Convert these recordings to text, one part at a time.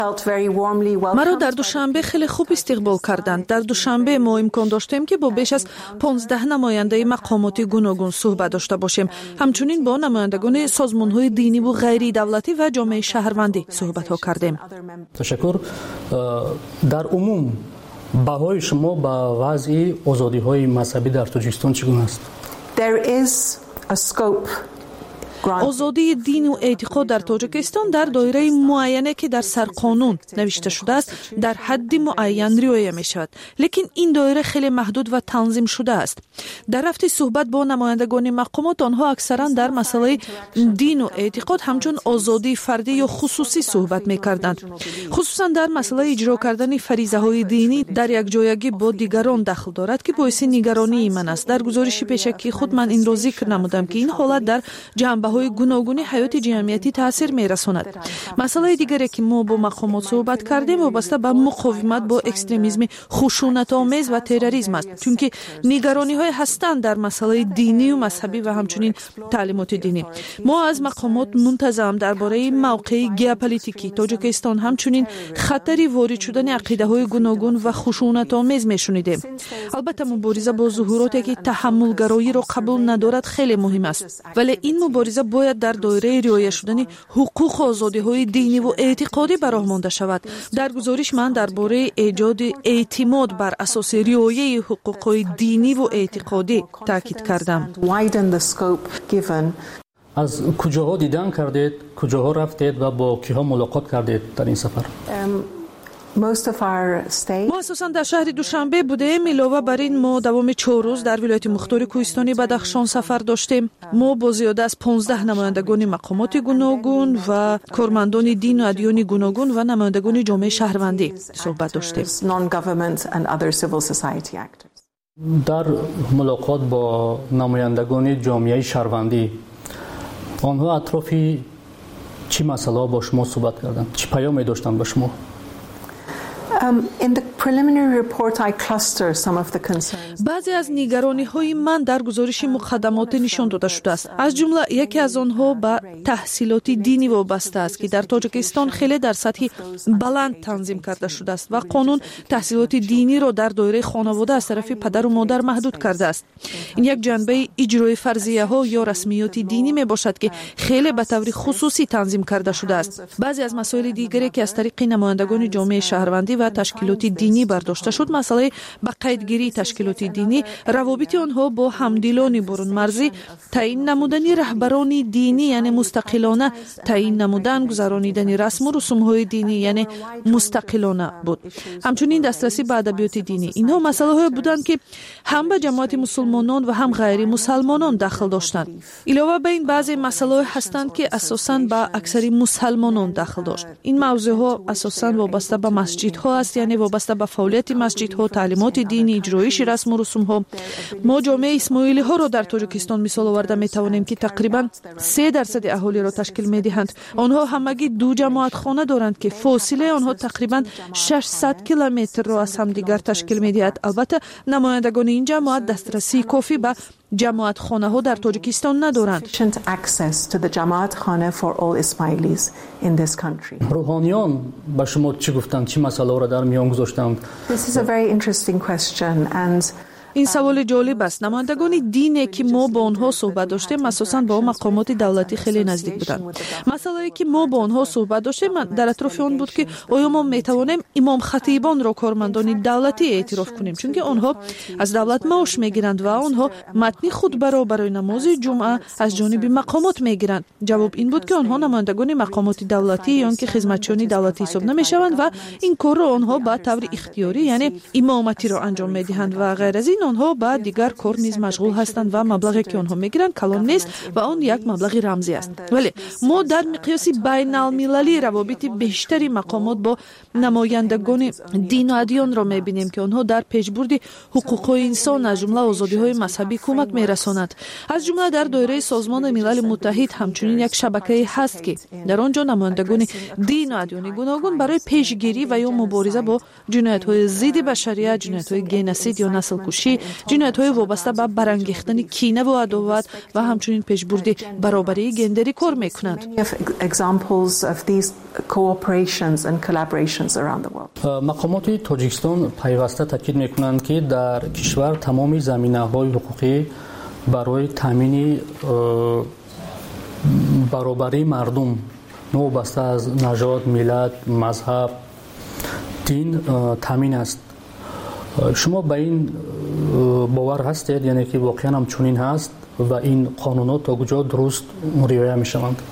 مرا در دوشنبه خیلی خوب استقبال کردند. در دوشنبه ما امکان داشتیم که با بیش از 15 نماینده مقامات گوناگون صحبت داشته باشیم. همچنین با نمایندگان سازمان‌های دینی و غیر دولتی و جامعه شهروندی صحبت‌ها کردیم. تشکر. در عموم بهای شما با وضع آزادی‌های مذهبی در تاجیکستان چگونه است؟ آزادی دین و اعتقاد در تاجیکستان در دایره معینه که در سرقانون نوشته شده است در حد معین رعایت می شود، لیکن این دایره خیلی محدود و تنظیم شده است. در رفت صحبت با نمایندگان مقامات آنها اکثرا در مسئله دین و اعتقاد همچون آزادی فردی یا خصوصی صحبت می کردند، خصوصا در مسئله اجرا کردن فریضه های دینی در یک جایگی با دیگران دخل دارد که باعث نگرانی من است. در گزارش پیشکی خود من این را ذکر نمودم که این حالت در جنبه های گوناگون حیات جمعیتی تاثیر می‌رساند. مسئله دیگری که ما با مقامات صحبت کردیم وابسته به مقاومت با اکستریمیسم خشونت‌آمیز و تروریسم است، چون نگرانی‌های هستند در مسئله دینی و مذهبی و همچنین تعلیمات دینی. ما از مقامات منتظم درباره موقع ژئوپلیتیکی تاجیکستان همچنین خطری وارد شدن عقیده‌های گوناگون و خشونت‌آمیز می‌شنیدیم. البته مبارزه با ظهوراتی که تحمل‌گرایی را قبول ندارد خیلی مهم است، ولی این مبارزه باید در دایره رعایت شدن حقوق و آزادی‌های دینی و اعتقادی به راه مانده شود. در گزارش من درباره ایجاد اعتماد بر اساس رعایت حقوق‌های دینی و اعتقادی تاکید کردم. از کجاها دیدن کردید، کجاها رفتید و با کیها ملاقات کردید در این سفر؟ ما اساساً در شهر دوشنبه بودیم. علاوه بر این ما دوام 4 روز در ولایت مختار کوهستانی بدخشان سفر داشتیم. ما با زیاده از 15 نمایندگان مقامات گوناگون و کارمندان دین و ادیان گوناگون و نمایندگان جامعه شهروندی صحبت داشتیم. در ملاقات با نمایندگان جامعه شهروندی آنها اطرافی چی مسئله با شما صحبت کردند؟ چی پیامی داشتند با شما؟ بعضی از نگرانی‌های من در گزارش مقدمات نشان داده شده است. از جمله یکی از آنها به تحصیلات دینی وابسته است که در تاجیکستان خیلی در سطح بلند تنظیم کرده شده است و قانون تحصیلات دینی را در دایره خانواده از طرف پدر و مادر محدود کرده است. این یک جنبه اجرای فرضیه‌ها یا رسمیات دینی می باشد که خیلی به طور خصوصی تنظیم کرده شده است. بعضی از مسائل دیگری که از طریق نمایندگان جامعه شهروندی و تشکیلات دینی برداشته شد، مسئله به قیدگیری تشکیلات دینی، روابط آنها با همدلان برون مرزی، تعیین نمودن رهبران دینی یعنی مستقلانه تعیین نمودن، گذرانیدن رسم و رسوم‌های دینی یعنی مستقلانه بود. همچنین دسترسی به ادبیات دینی. اینها مسائلی بودند که هم به جماعت مسلمانان و هم غیر مسلمانان دخل داشتند. علاوه بر این بعضی مسائل هستند که اساساً به اکثر مسلمانان دخل داشت. این موضوعات اساساً وابسته به مسجدها است، یعنی وابسته به فعالیت مسجدها، تعلیمات دینی، اجرایش رسم و رسوم ها. ما جامعه اسماعیلی ها را در تاجیکستان مثال آورده می توانیم که تقریبا 3% اهالی را تشکیل می دهند. آنها همگی 2 جماعت خانه دارند که فاصله آنها تقریبا 600 کیلومتر را از همدیگر تشکیل می دهد. البته نمایندگان این جماعت دسترسی کافی به جماعت خانه ها در تاجیکستان ندارند. روحانیان با شما چی گفتند؟ چی مسئله را در میان گذاشتند؟ این سوال جالب است. نمایندگان دینی که ما با آنها صحبت داشتیم اساساً با مقامات دولتی خیلی نزدیک بودند. مسئله که ما با آنها صحبت داشتیم در اطراف آن بود که آیا ما میتوانیم امام خطیبان را کارمندان دولتی اعتراف کنیم، چون که آنها از دولت معاش میگیرند و آنها متن خطبه را برای نماز جمعه از جانب مقامات میگیرند. جواب این بود که آنها نمایندگان مقامات دولتی یا که خدمتچیان دولتی حساب نمیشوند و این کار را آنها به طور اختیاری یعنی امامتی را انجام میدهند و غیر از این آنها با دیگر کار نیز مشغول هستند و مبلغی که آنها میگیرند کلان نیست و آن یک مبلغ رمزی است. ولی ما در مقیاس بین المللی روابط بیشتری مقامات با نمایندگان دین و ادیان را میبینیم که آنها در پیشبرد حقوق انسان از جمله آزادی‌های مذهبی کمک میرسانند. از جمله در دایره سازمان ملل متحد همچنین یک شبکه هست که در آنجا نمایندگان دین و ادیان گوناگون برای پیشگیری و یا مبارزه با جنایت‌های ضد بشریت، جنایت‌های گنوسید یا نسل کشی جنسی، جنایت‌های وابسته به برانگیختن کینه و عداوت و همچنین پیشبرد برابری گندری کار می‌کنند. مقامات تاجیکستان پیوسته تاکید می‌کنند که در کشور تمام زمینه‌های حقوقی برای تامین برابری مردم نوبسته از نژاد، ملت، مذهب، دین تامین است. شما به این باور هستید، یعنی که واقعا هم چنین هست و این قانونات تا کجا درست رعایت می‌شوند؟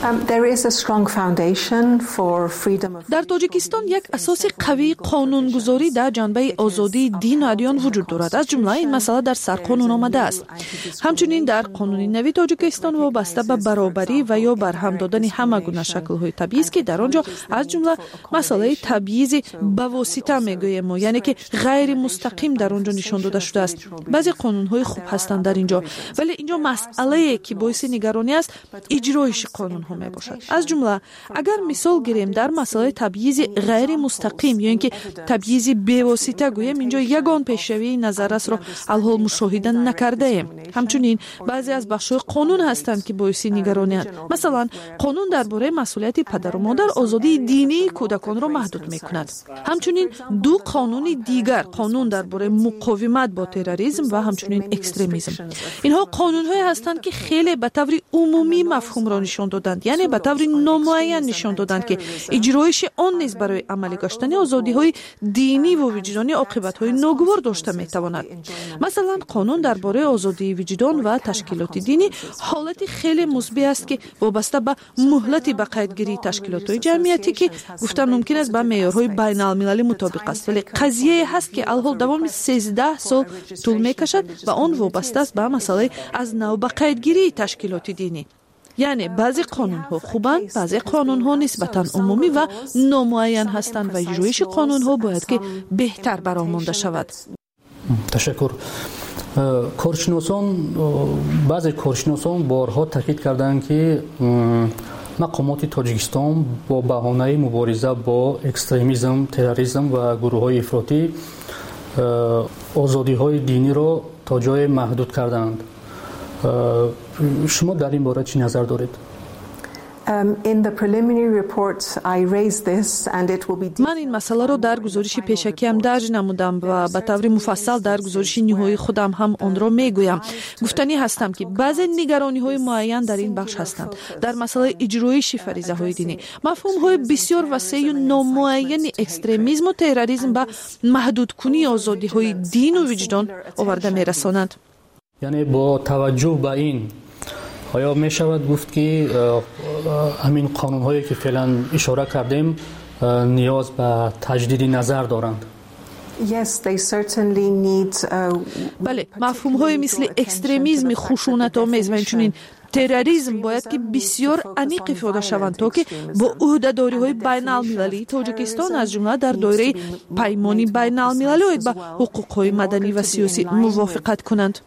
در تاجیکستان یک اساس قوی قانونگذاری در جنبه آزادی دین و ادیان وجود دارد. از جمله این مسئله در سرقانون آمده است. همچنین در قانون نوی تاجیکستان وابسته به برابری و یا برهم دادن همه گونه شکل‌های تبعیض که در آنجا از جمله مسئله تبعیض به واسطه میگوییم ما، یعنی که غیر مستقیم در آنجا نشان داده شده است. بعضی قانون‌های خوب هستند در اینجا، ولی اینجا مسئله که باعث نگرانی است اجرایش قانون می باشد. از جمله اگر مثال گیریم در مسئله تبعیض غیر مستقیم یا اینکه تبعیض به واسطه گوییم، اینجا یگان پیشروی نظررس را الحال مشاهده نکرده ایم. همچنین بعضی از بخش‌های قانون هستند که باعث نگرانی است. مثلا قانون درباره مسئولیت پدر و مادر آزادی دینی کودکان را محدود می‌کند. همچنین دو قانون دیگر، قانون درباره مقاومت با تروریسم و همچنین اکستریمیسم، اینها قانون‌هایی هستند که خیلی به طور عمومی مفهوم را نشان دادند، یعنی به طور نامعین نشان دادند که اجرایش آن نیز برای عملی گشتن آزادی‌های دینی و وجدانی عاقبت‌های ناگوار داشته می‌تواند. مثلا قانون درباره آزادی وجدان و تشکیلات دینی حالت خیلی مثبت است که وابسته به مهلت به قیدگیری تشکیلات‌های جمعیتی که گفتن ممکن است با معیارهای بین‌المللی مطابق است، ولی قضیه هست که الحال دوام 13 سال طول می‌کشد و آن وابسته است به مسئله از نو به قیدگیری تشکیلات دینی. یعنی بعضی قانون‌ها خوبند، بعضی قانون‌ها نسبتاً عمومی و نامعین هستند و اجرایش قانون‌ها باید که بهتر برآورده شود. تشکر. بعضی کارشناسان بارها تاکید کردند که مقامات تاجیکستان با بهانه مبارزه با اکستریمیسم، تروریسم و گروه‌های افراطی آزادی‌های دینی را تا جای محدود کردند. شما در این باره چی نظر دارید؟ من این مسئله را در گزارش پیشکی درج نمودم و به طور مفصل در گزارش نهایی خودم هم آن را میگویم. گفتنی هستم که بعضی نگرانی‌های معین در این بخش هستند. در مسئله اجرایش فریضه‌های دینی، مفهوم‌های بسیار وسیع و نامعین اکستریمیسم و تروریسم به محدود کنی آزادی‌های دین و وجدان آورده می‌رسانند. یعنی با توجه به این آیا می شود گفت که همین قانون‌هایی که فعلا اشاره کردیم نیاز به تجدید نظر دارند؟ بله، مفهوم‌های مثل اکستریمیسم خشونت‌آمیز و همچنین تروریسم باید که بسیار عمیق افاده شوند تا که با عهده‌داری‌های بین‌المللی تاجیکستان از جمله در دایره پیمانی بین‌المللی باید با حقوق‌های مدنی و سیاسی موافقت کنند.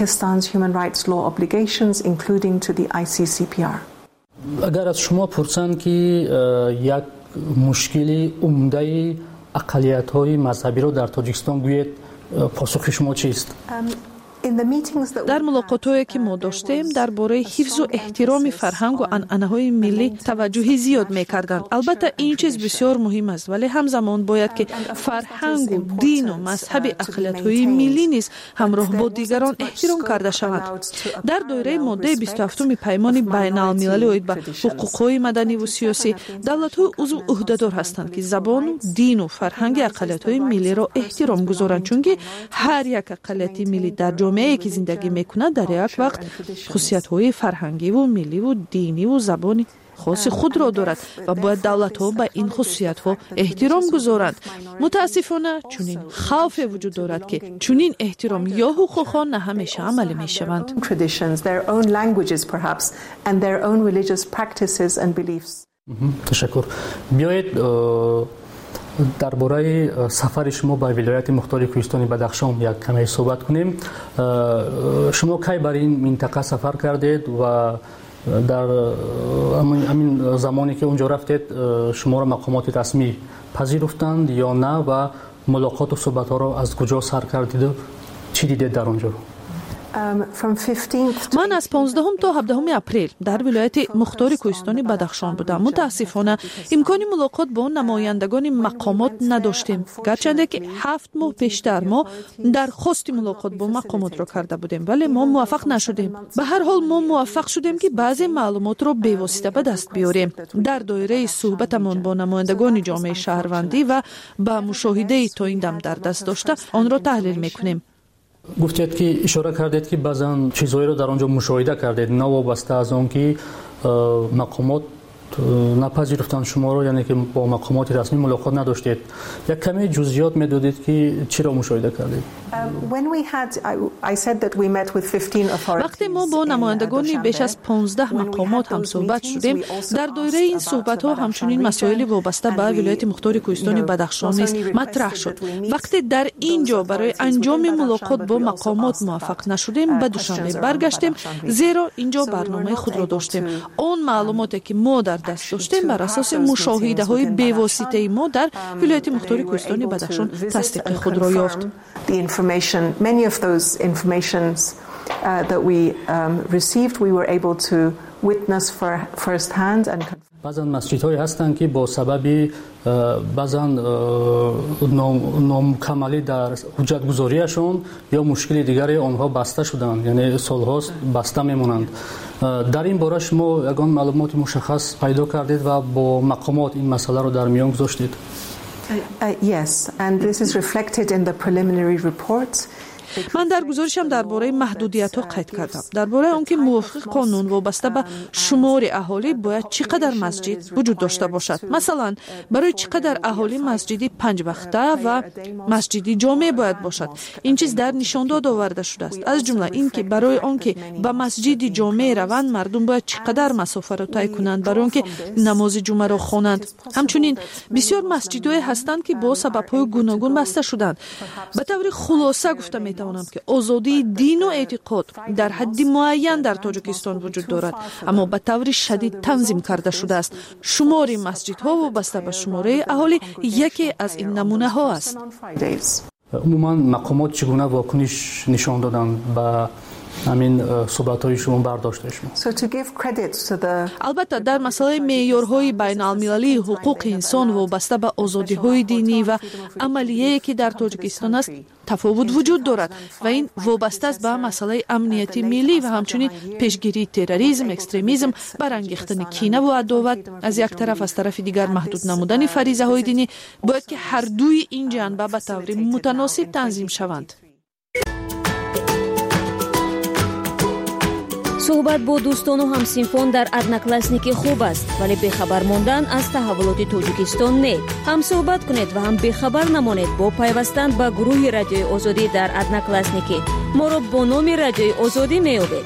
اگر از شما پرسند که یک مشکل عمده اقلیت‌های مذهبی را در تاجیکستان گویید، پاسخ شما چیست؟ در ملاقات‌هایی که ما داشتیم درباره حفظ و احترام فرهنگ و عنعنه‌های ملی توجه زیاد می‌کردند. البته این چیز بسیار مهم است، ولی همزمان باید که فرهنگ و دین و مذهب اقلیت‌های ملی نیز همراه با دیگران احترام کرده شود. در دایره ماده 27 پیمان بین‌المللی اوید به حقوق‌های مدنی و سیاسی، دولت‌های عضو عهده‌دار هستند که زبان و دین و فرهنگ اقلیت‌های ملی را احترام گذارند، چون که هر یک اقلیت ملی در جامعه‌ای که زندگی می‌کند در یک وقت خصوصیت‌های فرهنگی و ملی و دینی و زبانی خاص خود را دارد و باید دولت‌ها به این خصوصیت‌ها احترام گذارند. متاسفانه چنین خوف وجود دارد که چنین احترام یا حقوق‌ها نه همیشه عملی می‌شوند. تشکر. بیایید درباره سفر شما به ولایت مختار کوهستان بدخشان یک کمی صحبت کنیم. شما کی بر این منطقه سفر کردید و در همین زمانی که اونجا رفتید شما را مقامات رسمی پذیرفتند یا نه و ملاقات و صحبت ها را از کجا سر کردید و چی دیدید در اونجا؟ من از 15 تا 17 اپریل در ولایت مختار کوهستانی بدخشان بودم. متاسفانه امکان ملاقات با نمایندگان مقامات نداشتیم، گرچه که 7 ماه پیشتر ما درخواست ملاقات با مقامات را کرده بودیم ولی ما موفق نشدیم. به هر حال ما موفق شدیم که بعضی معلومات را به واسطه به دست بیاریم. در دایره صحبتمان با نمایندگان جامعه شهروندی و با مشاهده تا این دم در دست داشته آن را تحلیل میکنیم. گفتید که اشاره کردید که بعضن چیزهایی رو در آنجا مشاهده کردید نوابسته از آن که مقامات نپذیرفتن شما رو، یعنی که با مقامات رسمی ملاقات نداشتید. یک کمی جزئیات میدادید که چی را مشاهده کردید؟ وقتی ما با نمایندگان بیش از 15 مقامات هم صحبت شدیم، در دایره این صحبت ها همچنین مسائل وابسته به ولایت مختار کوهستانی بدخشان نیز مطرح شد. وقتی در اینجا برای انجام ملاقات با مقامات موفق نشدیم، به دوشنبه برگشتیم، زیرا اینجا برنامه خود را داشتیم. اون معلوماتی که ما در دست داشتیم بر اساس مشاهده های بی‌واسطه ما در ولایت مختار کوهستانی بدخشان تصدیق خود را یافت. Many of those informations that we received, we were able to witness first hand and بعضن مسجدهایی هستند که با سبب بعضن نامکملی در حجت گذاریشون یا مشکل دیگری آنها بسته شدند، یعنی سالهاست بسته میمونند. در این باره شما یگان معلومات مشخص پیدا کردید و با مقامات این مسئله رو در میان گذاشتید؟ Yes, and this is reflected in the preliminary report. من در گزارشم درباره محدودیت‌ها قید کردم. درباره آنکه موافق قانون وابسته به شمار اهالی باید چقدر مسجد وجود داشته باشد. مثلا برای چقدر اهالی مسجدی 5 وقته و مسجدی جامع باید باشد. این چیز در نشانداد آورده شده است. از جمله اینکه برای آنکه به مسجدی جامع روند مردم باید چقدر مسافت را طی کنند برای آنکه نماز جمعه را خوانند. همچنین بسیار مسجدهای هستند که با سبب‌های گوناگون بسته شدند. به طور خلاصه گفتم توانم که آزادی دین و اعتقاد در حد معین در تاجیکستان وجود دارد، اما به طور شدید تنظیم کرده شده است. شمار مسجدها وابسته به شماره اهالی یکی از این نمونه ها است. عموما مقامات چگونه واکنش نشان دادن به همین صحبت‌های شما برداشته شما؟ البته در مسئله معیارهای بین المللی حقوق انسان وابسته به آزادی‌های دینی و عملیه که در تاجیکستان است تفاوت وجود دارد و این وابسته است به مسئله امنیتی ملی و همچنین پیشگیری تروریسم، اکستریمیسم، برانگیختن کینه و عداوت از یک طرف، از طرف دیگر محدود نمودن فریضه‌های دینی باید که هر دوی این جنبه به طور متناسب تنظیم شوند. صحبت با دوستان و همسنفان در одноклассники خوب است، ولی بخبر ماندن از تحولات تاجیکستان نه. هم صحبت کنید و هم بخبر نمانید با پیوستن به گروه رادیوی آزادی در одноклассники. ما را با نام رادیوی آزادی می‌یابید.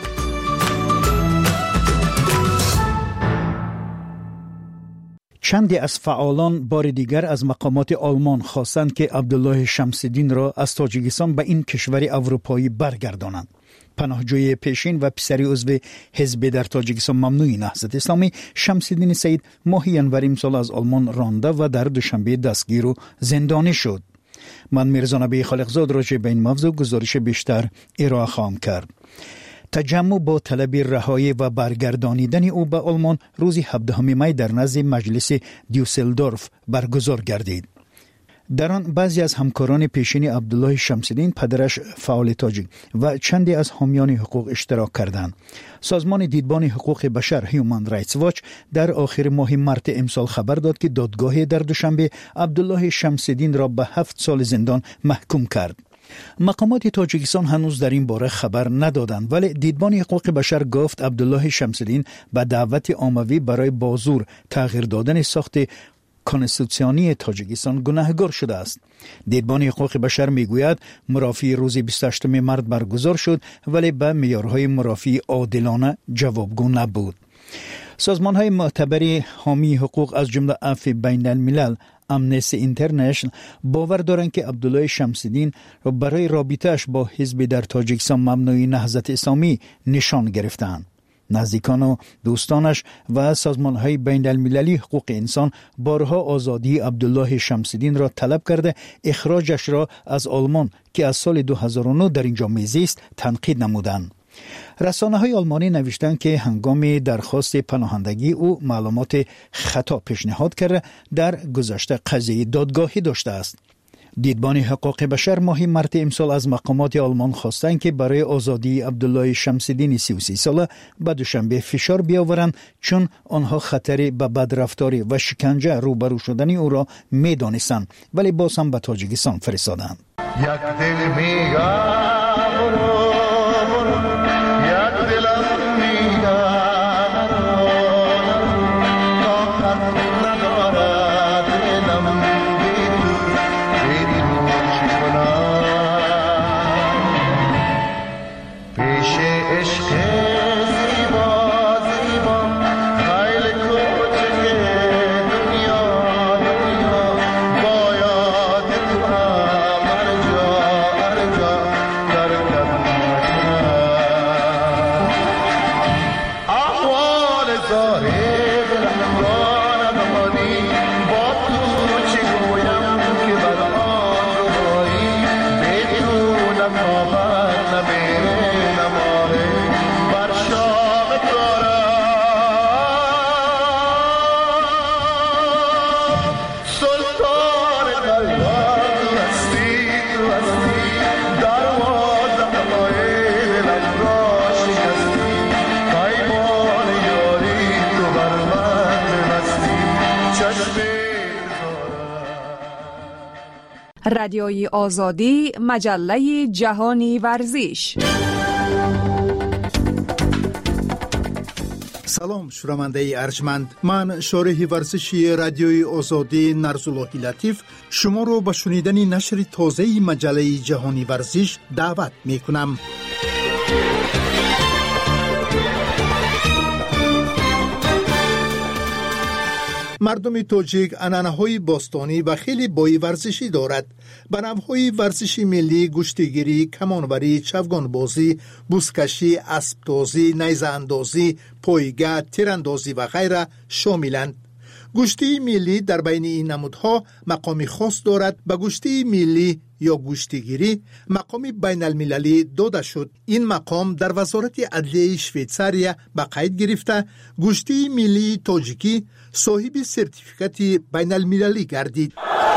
چندی از فعالان بار دیگر از مقامات آلمان خواستند که عبدالله شمس‌الدین را از تاجیکستان به این کشور اروپایی برگردانند. پناهجوی پیشین و پسری عضو حزب در تاجیکستان ممنوع نهضت اسلامی شمس‌الدین سعید ماه ینور امسال از آلمان رانده و در دوشنبه دستگیر و زندانی شد. من میرزا نبی خالقزاد راجع به این موضوع گزارش بیشتر ارائه خواهم کرد. تجمع با طلب رهایی و برگردانیدن او به آلمان روز 17 می در نزد مجلس دیوسلدورف برگزار گردید. در آن بعضی از همکاران پیشین عبدالله شمس‌الدین، پدرش فعال تاجیک و چندی از حامیان حقوق اشتراک کردند. سازمان دیدبان حقوق بشر هیومن رایتس واچ در آخر ماه مارس امسال خبر داد که دادگاه در دوشنبه عبدالله شمس‌الدین را به 7 سال زندان محکوم کرد. مقامات تاجیکستان هنوز در این باره خبر ندادند، ولی دیدبان حقوق بشر گفت عبدالله شمس‌الدین به دعوت عمومی برای بازور تغییر دادن ساخت کنستیتوسیونی تاجیکستان گناهکار شده است. دیدبان حقوق بشر میگوید مرافعه روز 28 مارس برگزار شد ولی به معیارهای مرافعه عادلانه جوابگو نبود. سازمان‌های معتبر حامی حقوق از جمله عفو بین الملل، امنستی اینترنشنال باور دارند که عبدالله شمس‌الدین را برای رابطه‌اش با حزب در تاجیکستان ممنوع نهضت اسلامی نشان گرفتند. نزدیکان و دوستانش و سازمان‌های بین‌المللی حقوق انسان بارها آزادی عبدالله شمس‌الدین را طلب کرده اخراجش را از آلمان که از سال 2009 در اینجا میزیست تنقید نمودند. رسانه‌های آلمانی نوشتند که هنگام درخواست پناهندگی او معلومات خطا پیشنهاد کرده در گذشته قضیه دادگاهی داشته است. دیدبان حقوق بشر ماه مارس امسال از مقامات آلمان خواستند که برای آزادی عبدالله شمس‌الدین 33 ساله به دوشنبه فشار بیاورند چون آنها خطر به بدرفتاری و شکنجه روبرو شدن او را می‌دانستند ولی باز هم به تاجیکستان فرستادند. رادیوی آزادی، مجله جهانی ورزش. سلام شنونده ارجمند، من شارح ورزشی رادیوی آزادی نرزاللهی لطیف شما رو به شنیدن نشر تازه مجله جهانی ورزش دعوت می کنم. مردم تاجیک عنعنه‌های باستانی و خیلی بای ورزشی دارد. به نوع‌های ورزشی ملی گشتیگیری، کمانوری، چوگانبازی، بزکشی، اسب‌دوزی، نیزه اندازی، پایگاه، تیراندازی و غیره شاملند. گشتی ملی در بین این نمودها مقامی خاص دارد. به گشتی ملی یا گشتیگیری مقامی بین المللی داده شد. این مقام در وزارت عدلیه شویتزاریا به قید گرفته گشتی ملی تاجیکی صاحب سرتیفیکات بین المللی گردید.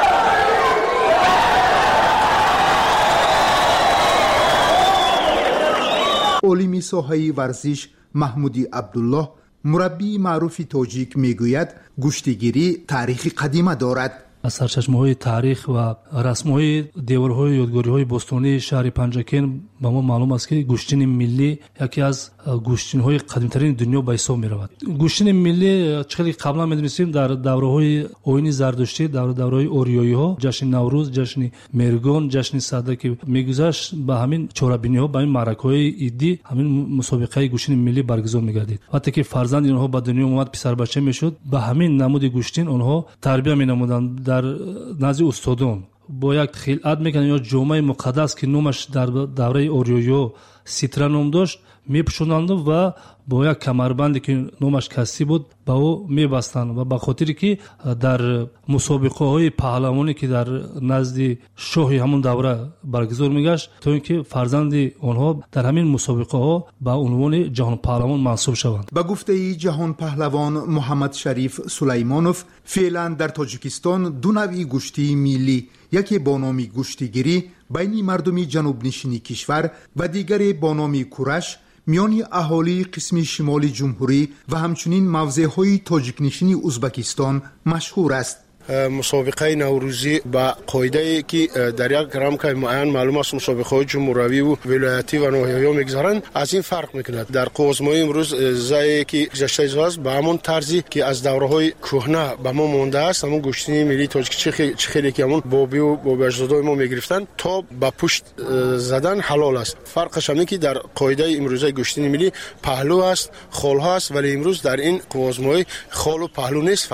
عالم ساحه ورزش محمودی عبدالله مربی معروف تاجیک میگوید گشتیگیری تاریخ قدیمه دارد. از سرچشمه‌های تاریخ و رسم‌های دیوارهای یادگاری‌های باستانی شهر پنجکین به ما معلوم است که گوشتین ملی یکی از گوشتین‌های قدیمی‌ترین دنیا به حساب می‌رود. گوشتین ملی چقدر قبلا می‌دونستیم در دوره‌های آیین زردشتی، دوره‌های اوریایی‌ها، جشن نوروز، جشن مرگان، جشن صدر که می‌گذشت به همین چورابینی‌ها، به این معرکه‌های عیدی همین مسابقه گوشتین ملی برگزار می‌گردید. وقتی که فرزند اینها به دنیا اومد پسر بچه میشد به همین نمود گوشتین آنها تربیت می‌نمودند در نزد استادان با یک خلعت میکنن یا جامعه مقدس که نامش در دوره اوریایو سیترا نام داشت میپوشوندند و با یک کمربندی که نامش کسی بود با او میبستند و به خاطری که در مسابقه های پهلوانی که در نزد شاه همون دوره برگزار میگشت تا اینکه فرزند آنها در همین مسابقه ها به عنوان جهان پهلوان منصوب شوند. به گفته جهان پهلوان محمد شریف سلیمانوف فعلا در تاجیکستان دو نوع گشتی ملی، یکی با نام گشتیگیری بین مردم جنوب نشینی کشور و دیگری با نام کورش میان اهالی قسم شمال جمهوری و همچنین موضع‌های تاجیک نشینی ازبکستان مشهور است. مسابقه نوروزی با قاعده که در یک رمک معین معلوم است مسابقه جمهوری و ولایتی و ناحیه‌ها میگذارند از این فرق میکند. در قوزمای امروز زایی که گذشته است به همون طرزی که از دوره‌های کهنه به ما مونده است، همون گشتینی ملی تاجیک چخیلی که همون بابی و باباجدادای ما میگرفتن تا به پشت زدن حلال است. فرقش اینه که در قاعده امروزی گشتینی ملی پهلو است، خالها است، ولی امروز در این قوزمای خال و پهلو نیست، فقط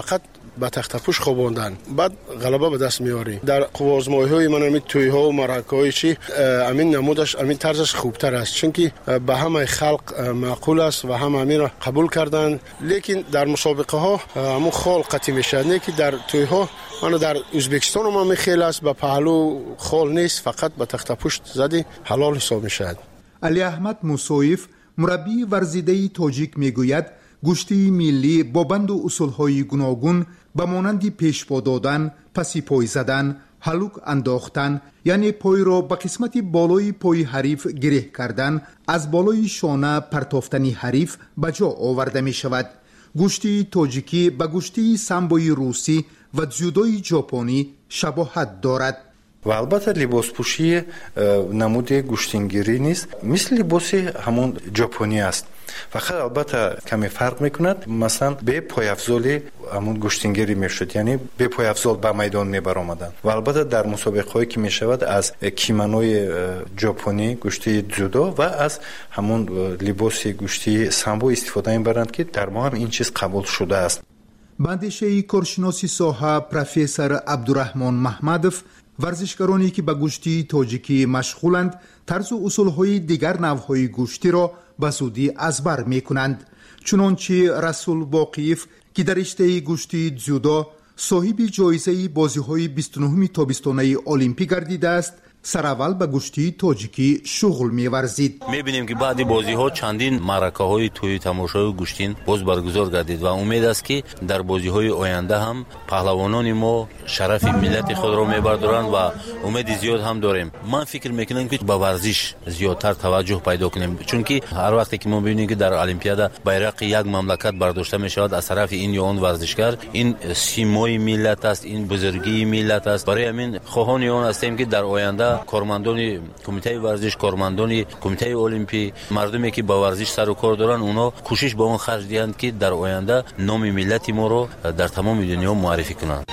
به تخت پوش خواباندن، بعد غلبه به دست میاری. در قوازمایی‌های من همین توی‌ها و مرکه‌های چی همین نمودش همین طرزش خوبتر است، چون که به همه خلق معقول است و هم همین را قبول کردند. لیکن در مسابقه ها همون خال قطعی میشه، نه که در توی‌ها من در ازبکستان هم میخیل است به پهلو خال نیست، فقط به تخت پوش زدی حلال حساب میشه. علی احمد موسویف مربی ورزیده تاجیک میگوید گوشتی ملی با بند و اصولهای گوناگون به مانند پیشپا دادن، پسی پای زدن، هلوک انداختن، یعنی پای را به قسمت بالای پای حریف گره کردن، از بالای شانه پرتافتنی حریف به جا آورده می شود. گوشتی تاجیکی به گوشتی سامبوی روسی و جودوی ژاپنی شباهت دارد. و البته لباس پوشی نمود گوشتینگیری نیست، مثل لباس همون ژاپنی است، فقط البته کمی فرق میکند. مثلا به پایافزال همون گوشتینگیری میشد، یعنی به پایافزال به میدان میبرآمدن. و البته در مسابقه هایی که میشود از کیمانوی ژاپنی گوشتی جودو و از همون لباس گوشتی سامبو استفاده میبرند که در ما هم این چیز قبول شده است. بندشه کارشناسی ساحه پروفسور عبدالرحمن محمدوف ورزشکارانی که به گوشتی تاجیکی مشغولند طرز و اصولهای دیگر نوعهای گوشتی را به زودی ازبر می کنند. چنانچه رسول باقیف که در رشته گوشتی جودو صاحب جایزه بازی‌های 29 تابستانه المپیک گردیده است، سراول به گوشتی تاجیکی شغل می‌ورزید. می‌بینیم که بعد بازی‌ها چندین معرکه‌های توی تماشای گوشتین باز برگزار گردید و امید است که در بازی‌های آینده هم پهلوانان ما شرف ملت خود را می‌بردارند و امید زیاد هم داریم. من فکر می‌کنم که به ورزش زیادتر توجه پیدا کنیم، چون که هر وقتی که ما ببینیم که در المپیاد بیرق یک مملکت برداشته می‌شود از طرف این یا آن ورزشکار، این سیمای ملت است، این بزرگی ملت است. برای همین خواهان آن هستیم که در آینده کارمندان کمیته ورزش، کارمندان کمیته المپی، مردمی که با ورزش سر و کار دارن، اونا کوشش با اون خرج دهند که در آینده نام ملت ما رو در تمام دنیا معرفی کنند.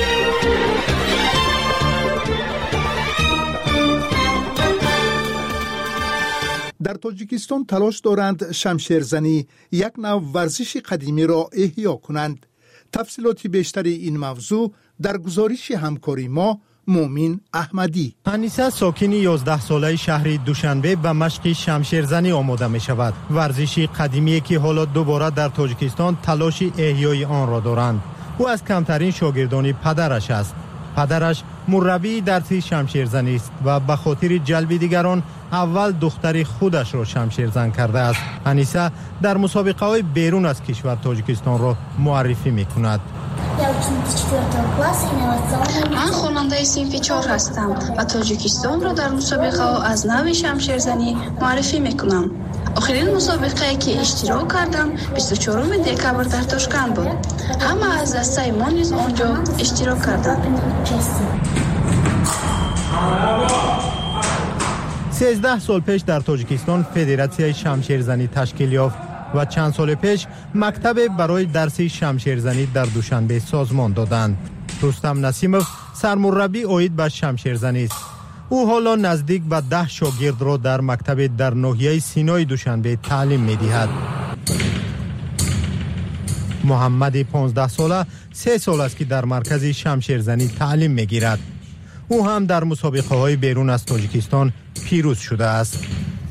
در تاجیکستان تلاش دارند شمشیرزنی، یک نوع ورزش قدیمی را احیا کنند. تفصیلات بیشتری این موضوع در گزارش همکاری ما مومین احمدی. انیسه ساکن 11 ساله شهر دوشنبه به مشق شمشیرزنی آماده می شود. ورزشی قدیمی که حالا دوباره در تاجیکستان تلاش احیای آن را دارند. او از کمترین شاگردان پدرش است. پدرش مربی درس شمشیرزنی است و به خاطر جلب دیگران اول دختر خودش را شمشیرزن کرده است. انیسه در مسابقه های بیرون از کشور تاجیکستان را معرفی می کند. من خواننده صنف 4 هستم و تاجیکستان را در مسابقه ها از نوع شمشیرزنی معرفی می کنم. آخرین مسابقه که اشتراک کردم 24 دکبر در تاشکند بود. همه از دسته ما نیز آنجا اشتراک کردند. 13 سال پیش در تاجیکستان فدراسیون شمشیرزنی تشکیل یافت و چند سال پیش مکتب برای درس شمشیرزنی در دوشنبه سازمان دادند. رستم نسیموف سرمربی عاید به شمشیرزنی است. او حالا نزدیک به 10 شاگرد را در مکتب در ناحیه سینای دوشنبه تعلیم می‌دهد. محمد 15 ساله 3 سال است که در مرکز شمشیرزنی تعلیم می‌گیرد. او هم در مسابقه‌های بیرون از تاجیکستان پیروز شده است.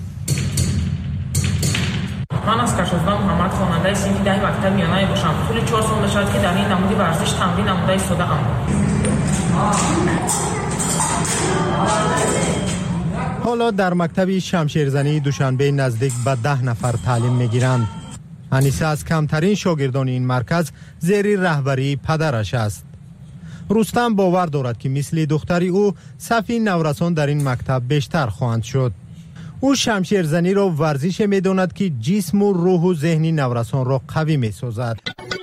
من از کشازده محمد خواننده صنف 10 مکتب میانه باشم. طول 4 سال شد که در این نمود ورزش تمرین نموده ایستاده‌ام. حالا در مکتب شمشیرزنی دوشنبه نزدیک به 10 نفر تعلیم می‌گیرند. انیسه از کمترین شاگردان این مرکز زیر رهبری پدرش است. رستم باور دارد که مثل دختری او صف نورسان در این مکتب بیشتر خواهند شد. او شمشیرزنی را ورزش می‌داند که جسم و روح و ذهن نورسان را قوی می‌سازد.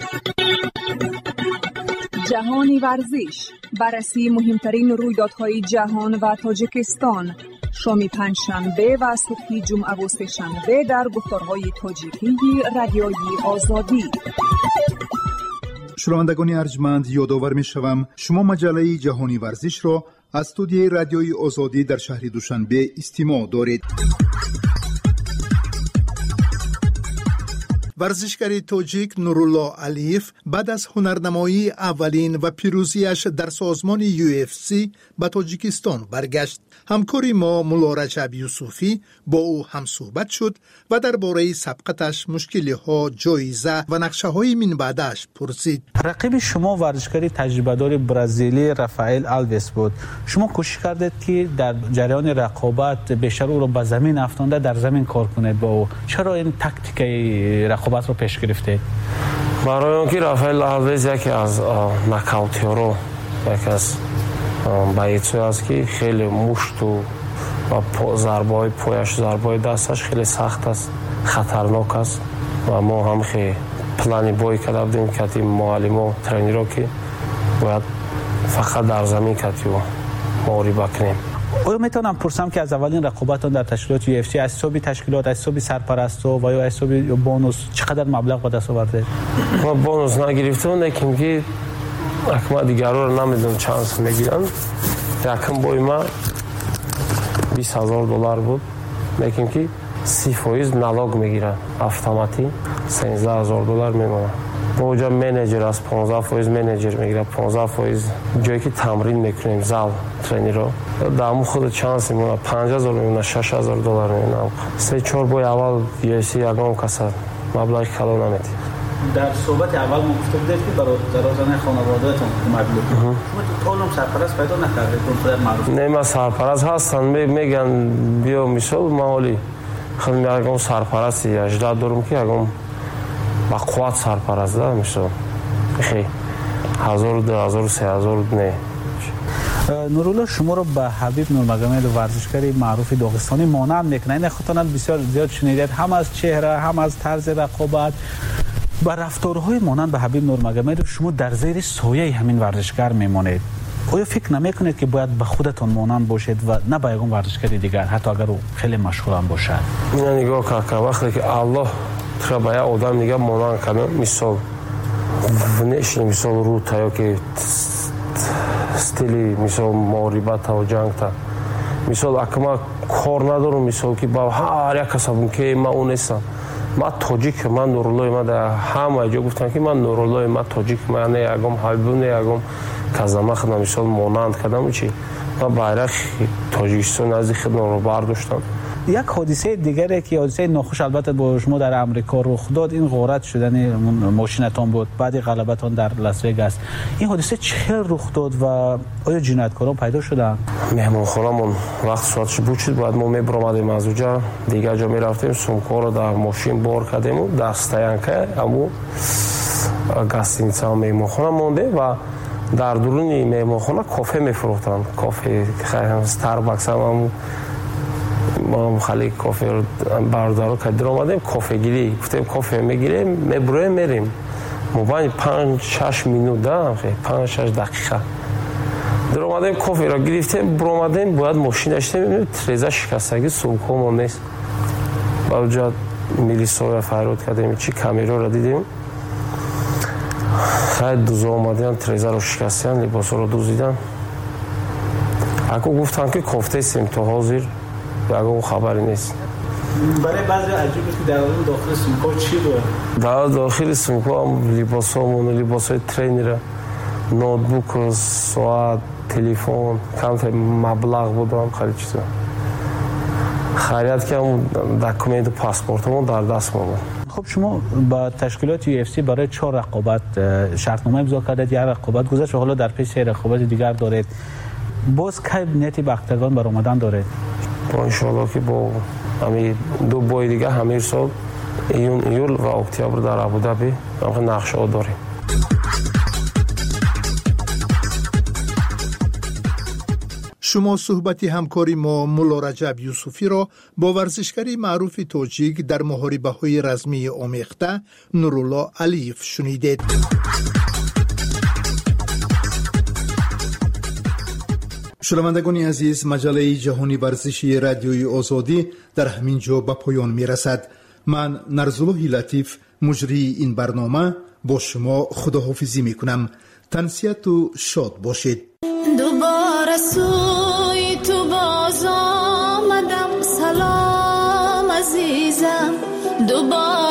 جهانی ورزش، بررسی مهمترین رویدادهای جهان و تاجیکستان، شام پنجشنبه و صبح جمعه و سه‌شنبه در گفتارهای تاجیکی رادیوی آزادی. شنوندگان ارجمند، یادآور می‌شوم شما مجله جهانی ورزش را از استودیوی رادیوی آزادی در شهر دوشنبه استماع دارید. ورزشکار تاجیک نورالله علیف بعد از هنرنمایی اولین و پیروزیش در سازمان UFC به تاجیکستان برگشت. همکاری ما مولا رجب یوسفی با او هم صحبت شد و درباره سبقتش، مشکل‌ها، جایزه و نقشه‌های من بعدش پرسید. رقیب شما ورزشکار تجربه‌دار برزیلی رافائل آلوس بود. شما کوشش کردید که در جریان رقابت بیشتر او را به زمین افکنده، در زمین کار کنید با او. چرا این تاکتیک رقابت رو پیش گرفتید؟ برای اینکه رافائل آلوس یکی از ناکاوتی‌ها، یکی از باییچو است که خیلی مشت و ضربه‌های پایش، ضربه‌های دستش خیلی سخت است، خطرناک است و ما هم خیلی پلانی بای کرده بودیم که معلم و ترینرها که باید فقط در زمین کتی و محاربه کنیم. آیا میتونم پرسم که از اولین رقابتان در تشکیلات UFC از حساب تشکیلات، از حساب سرپرستو و یا از حساب بونوس چقدر مبلغ به دست آورده؟ ما بونوس نگرفتم، لیکن که اکما دیگرها رو نمیدونم چند میگیرن. یکم بای ما $20,000 بود، لیکن که 30% نلاگ میگیرن اتوماتیک $13,000 میمونه. با اونجا منیجر از 15% منیجر میگیره، 15% جایی که تمرین میکنیم زال ترینرها دامو خود چانس میمونه، $5,000 میمونه، $6,000 میمونه. 3-4 بای اول UFC یکم کسر مبلغ کلو نمیدی. در صحبت اول ما گفته بودید که برای درازانه خانواده‌تون کمک بکنید. شما تو طولم سرپرست پیدا نکردید؟ خودت معروف. نه ما سرپرست هستن میگن بیا مثال معالی. خیلی میگم سرپرستی 18 دارم که اگم با قوت سرپرست دارم مثال. خیلی 1000 2000 3000 نه. نورالله شما رو به حبیب نورمگامد ورزشکار معروف داغستانی مانند میکنه. این خاطرات بسیار زیاد شنیدید، هم از چهره هم از طرز رقابت. با رفتارهای مانند به حبیب نورمگامد شما در زیر سایه همین ورزشکار میمانید. آیا فکر نمیکنید که باید به خودتون مانند باشید و نه به یگان ورزشکار دیگر، حتی اگر او خیلی مشهور هم باشد؟ من نگاه که وقتی که الله تو به آدم نگاه مانند کنه، مثال ونش مثال رو تا که استیلی مثال محاربت و جنگ تا مثال اکما کار ندارم، مثال که با هر یک کسبون که ما اونستم ما تاجیک، من نورالله، ما در همه جا گفتن که من نورالله، ما تاجیک، من نه یکم حبیب نه یکم کازما خدم مثال مانند کردم چی ما bayrak تاجیکستان از خدمت رو برداشتم. یک حادثه دیگری که حادثه ناخوش البته با شما در امریکا رخ داد، این غارت شدن ماشینتان بود بعد غلبتان در لاس وگاس. این حادثه چه رخ داد و آیا جنایتکاران پیدا شدند؟ مهمانخانمون وقت ساعتش بود شد، بعد ما میبرامدیم از اونجا دیگه جا میرفتیم، سومکا رو در ماشین بار کردیم و در استیانکه امو گاستینیتسا مهمانخانه مونده و در درون مهمانخانه کافه میفروختن، کافه استارباکس هم ما خالی کافه رو بردار کردیم آمدیم کافه گیری، گفتیم کافه میگیریم میبریم میریم، موبایل 5-6 منوت دارم، 5-6 دقیقه در آمدیم کافه را گرفتیم برآمدیم، باید ماشین داشتیم میبینیم تریزه شکستگی سومکامون نیست. با اونجا میلیسا فرود کردیم، چی کامیرا را دیدیم، خیلی دوزا آمدیم تریزه رو شکستیم، لباس رو دوزیدن. اگه گفتن که کافته سیم تا حاضر اگه خبری نیست. برای بعضی عجیبه که در داخل سومکا چی بود؟ در داخل سومکا هم لباسامون، لباسای ترینر، نوتبوک، ساعت، تلفن، کم مبلغ بود هم خیلی چیزا. خرید کردم دکومنت و پاسپورتمون در دست ما بود. خب شما با تشکیلات UFC برای 4 رقابت شرطنامه امضا کردید، یک رقابت گذشت و حالا در پیش 3 رقابت دیگر دارید. باز کی نیتی به اکتاگون بر اومدن دارید؟ ان شاء الله که با همین 2 بای دیگه همین سال ایول و اکتبر در ابوظبی هم نقشه داریم. شما صحبتی همکاری ما مولا رجب یوسفی را با ورزشکاری معروف تاجیک در محاربه‌های رزمی آمیخته نورالله علیف شنیدید. شنوندگان عزیز، مجله جهانی ورزشی رادیوی آزادی در همین جا به پایان می رسد. من نرزالله لطیف مجری این برنامه با شما خداحافظی می کنم. تنسیت و شاد باشید. دوباره سوی تو باز آمدم، سلام عزیزم، دوباره